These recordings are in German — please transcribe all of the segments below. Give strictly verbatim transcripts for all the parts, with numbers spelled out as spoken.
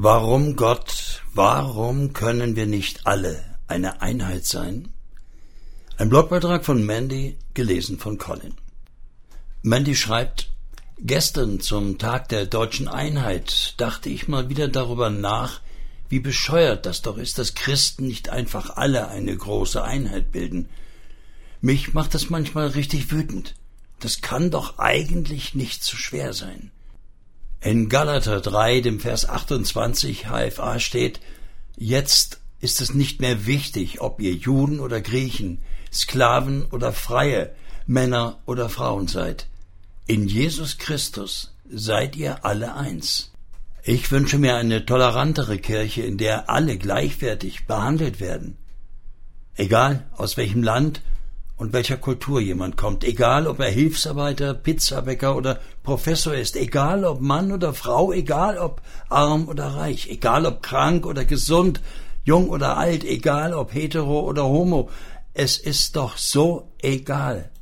Warum Gott, warum können wir nicht alle eine Einheit sein? Ein Blogbeitrag von Mandy, gelesen von Colin. Mandy schreibt: Gestern zum Tag der deutschen Einheit dachte ich mal wieder darüber nach, wie bescheuert das doch ist, dass Christen nicht einfach alle eine große Einheit bilden. Mich macht das manchmal richtig wütend. Das kann doch eigentlich nicht so schwer sein. In Galater drei, dem Vers achtundzwanzig H F A steht: Jetzt ist es nicht mehr wichtig, ob ihr Juden oder Griechen, Sklaven oder Freie, Männer oder Frauen seid. In Jesus Christus seid ihr alle eins. Ich wünsche mir eine tolerantere Kirche, in der alle gleichwertig behandelt werden. Egal aus welchem Land und welcher Kultur jemand kommt, egal ob er Hilfsarbeiter, Pizzabäcker oder Professor ist, egal ob Mann oder Frau, egal ob arm oder reich, egal ob krank oder gesund, jung oder alt, egal ob hetero oder homo, es ist doch so egal.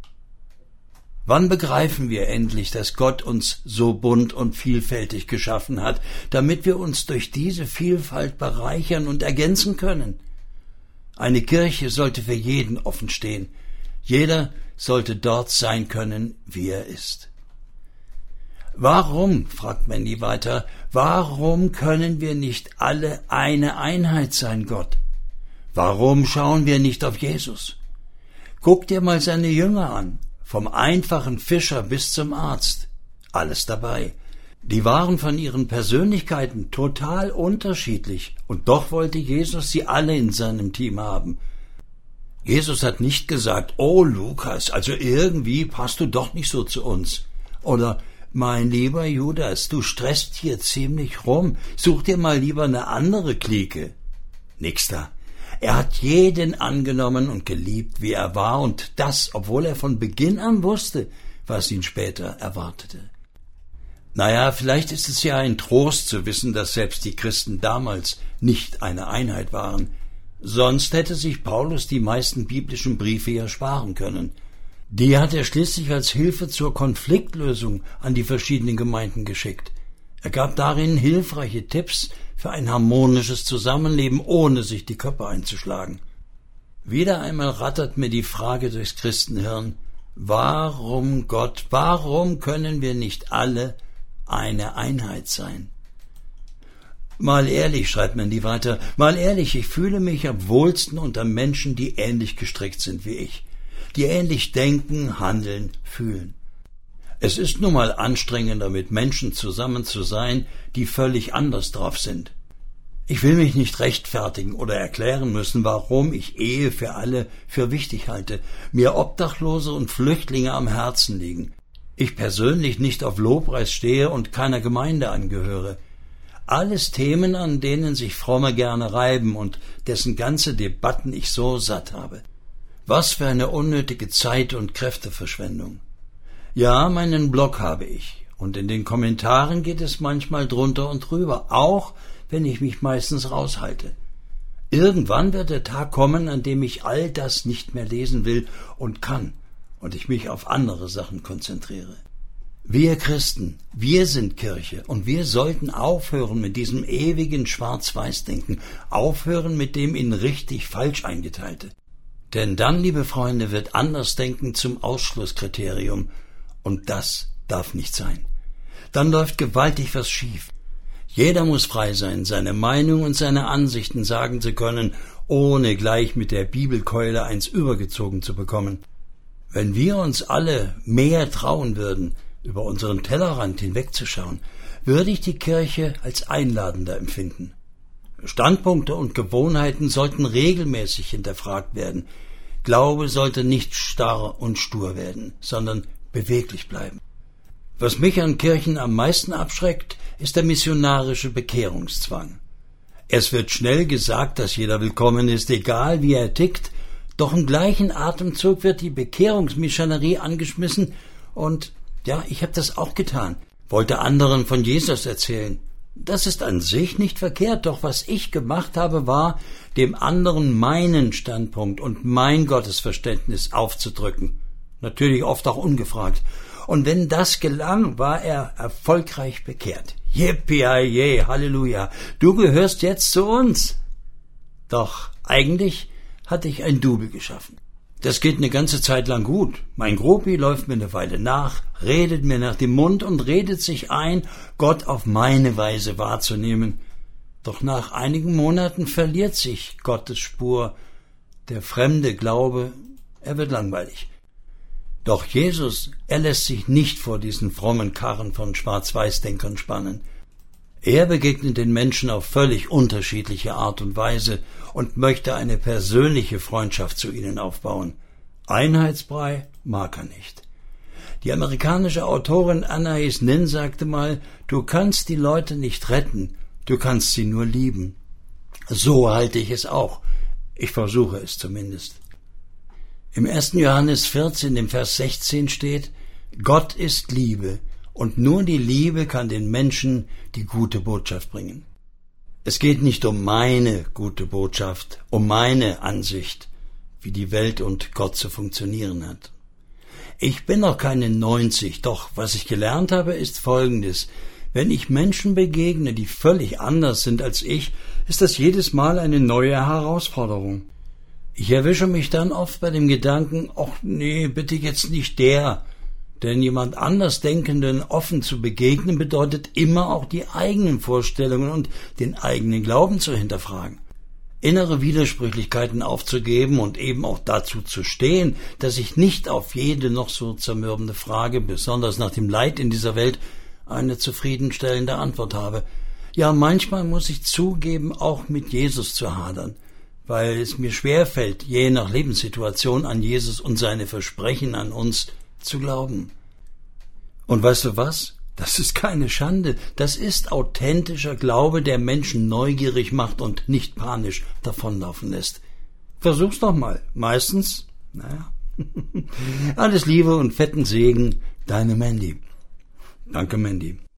Wann begreifen wir endlich, dass Gott uns so bunt und vielfältig geschaffen hat, damit wir uns durch diese Vielfalt bereichern und ergänzen können? Eine Kirche sollte für jeden offen stehen. Jeder sollte dort sein können, wie er ist. Warum, fragt Mandy weiter, warum können wir nicht alle eine Einheit sein, Gott? Warum schauen wir nicht auf Jesus? Guck dir mal seine Jünger an, vom einfachen Fischer bis zum Arzt, alles dabei. Die waren von ihren Persönlichkeiten total unterschiedlich, und doch wollte Jesus sie alle in seinem Team haben. Jesus hat nicht gesagt: Oh Lukas, also irgendwie passt du doch nicht so zu uns. Oder: Mein lieber Judas, du stresst hier ziemlich rum, such dir mal lieber eine andere Clique. Nix da. Er hat jeden angenommen und geliebt, wie er war, und das, obwohl er von Beginn an wusste, was ihn später erwartete. Naja, vielleicht ist es ja ein Trost zu wissen, dass selbst die Christen damals nicht eine Einheit waren. Sonst hätte sich Paulus die meisten biblischen Briefe ja sparen können. Die hat er schließlich als Hilfe zur Konfliktlösung an die verschiedenen Gemeinden geschickt. Er gab darin hilfreiche Tipps für ein harmonisches Zusammenleben, ohne sich die Köpfe einzuschlagen. Wieder einmal rattert mir die Frage durchs Christenhirn: Warum, Gott, warum können wir nicht alle eine Einheit sein? Mal ehrlich, schreibt Mandy weiter, mal ehrlich, ich fühle mich am wohlsten unter Menschen, die ähnlich gestrickt sind wie ich, die ähnlich denken, handeln, fühlen. Es ist nun mal anstrengender, mit Menschen zusammen zu sein, die völlig anders drauf sind. Ich will mich nicht rechtfertigen oder erklären müssen, warum ich Ehe für alle für wichtig halte, mir Obdachlose und Flüchtlinge am Herzen liegen. Ich persönlich nicht auf Lobpreis stehe und keiner Gemeinde angehöre. Alles Themen, an denen sich Fromme gerne reiben und dessen ganze Debatten ich so satt habe. Was für eine unnötige Zeit- und Kräfteverschwendung. Ja, meinen Blog habe ich, und in den Kommentaren geht es manchmal drunter und drüber, auch wenn ich mich meistens raushalte. Irgendwann wird der Tag kommen, an dem ich all das nicht mehr lesen will und kann und ich mich auf andere Sachen konzentriere. Wir Christen, wir sind Kirche, und wir sollten aufhören mit diesem ewigen Schwarz-Weiß-Denken, aufhören mit dem in richtig falsch eingeteilte. Denn dann, liebe Freunde, wird Andersdenken zum Ausschlusskriterium, und das darf nicht sein. Dann läuft gewaltig was schief. Jeder muss frei sein, seine Meinung und seine Ansichten sagen zu können, ohne gleich mit der Bibelkeule eins übergezogen zu bekommen. Wenn wir uns alle mehr trauen würden, über unseren Tellerrand hinwegzuschauen, würde ich die Kirche als einladender empfinden. Standpunkte und Gewohnheiten sollten regelmäßig hinterfragt werden. Glaube sollte nicht starr und stur werden, sondern beweglich bleiben. Was mich an Kirchen am meisten abschreckt, ist der missionarische Bekehrungszwang. Es wird schnell gesagt, dass jeder willkommen ist, egal wie er tickt, doch im gleichen Atemzug wird die Bekehrungsmissionerie angeschmissen und, ja, ich habe das auch getan, wollte anderen von Jesus erzählen. Das ist an sich nicht verkehrt, doch was ich gemacht habe, war, dem anderen meinen Standpunkt und mein Gottesverständnis aufzudrücken. Natürlich oft auch ungefragt. Und wenn das gelang, war er erfolgreich bekehrt. Yippie, Halleluja, du gehörst jetzt zu uns. Doch eigentlich hatte ich ein Double geschaffen. Das geht eine ganze Zeit lang gut. Mein Gropi läuft mir eine Weile nach, redet mir nach dem Mund und redet sich ein, Gott auf meine Weise wahrzunehmen. Doch nach einigen Monaten verliert sich Gottes Spur. Der fremde Glaube, er wird langweilig. Doch Jesus, er lässt sich nicht vor diesen frommen Karren von Schwarz-Weiß-Denkern spannen. Er begegnet den Menschen auf völlig unterschiedliche Art und Weise und möchte eine persönliche Freundschaft zu ihnen aufbauen. Einheitsbrei mag er nicht. Die amerikanische Autorin Anais Nin sagte mal, du kannst die Leute nicht retten, du kannst sie nur lieben. So halte ich es auch. Ich versuche es zumindest. Im ersten Johannes vierzehn, im Vers sechzehn steht, Gott ist Liebe und nur die Liebe kann den Menschen die gute Botschaft bringen. Es geht nicht um meine gute Botschaft, um meine Ansicht, wie die Welt und Gott zu funktionieren hat. Ich bin noch keine neunzig, doch was ich gelernt habe, ist Folgendes. Wenn ich Menschen begegne, die völlig anders sind als ich, ist das jedes Mal eine neue Herausforderung. Ich erwische mich dann oft bei dem Gedanken, ach nee, bitte jetzt nicht der. Denn jemand Andersdenkenden offen zu begegnen, bedeutet immer auch die eigenen Vorstellungen und den eigenen Glauben zu hinterfragen. Innere Widersprüchlichkeiten aufzugeben und eben auch dazu zu stehen, dass ich nicht auf jede noch so zermürbende Frage, besonders nach dem Leid in dieser Welt, eine zufriedenstellende Antwort habe. Ja, manchmal muss ich zugeben, auch mit Jesus zu hadern, weil es mir schwerfällt, je nach Lebenssituation an Jesus und seine Versprechen an uns zu glauben. Und weißt du was? Das ist keine Schande. Das ist authentischer Glaube, der Menschen neugierig macht und nicht panisch davonlaufen lässt. Versuch's doch mal. Meistens, naja. Alles Liebe und fetten Segen, deine Mandy. Danke, Mandy.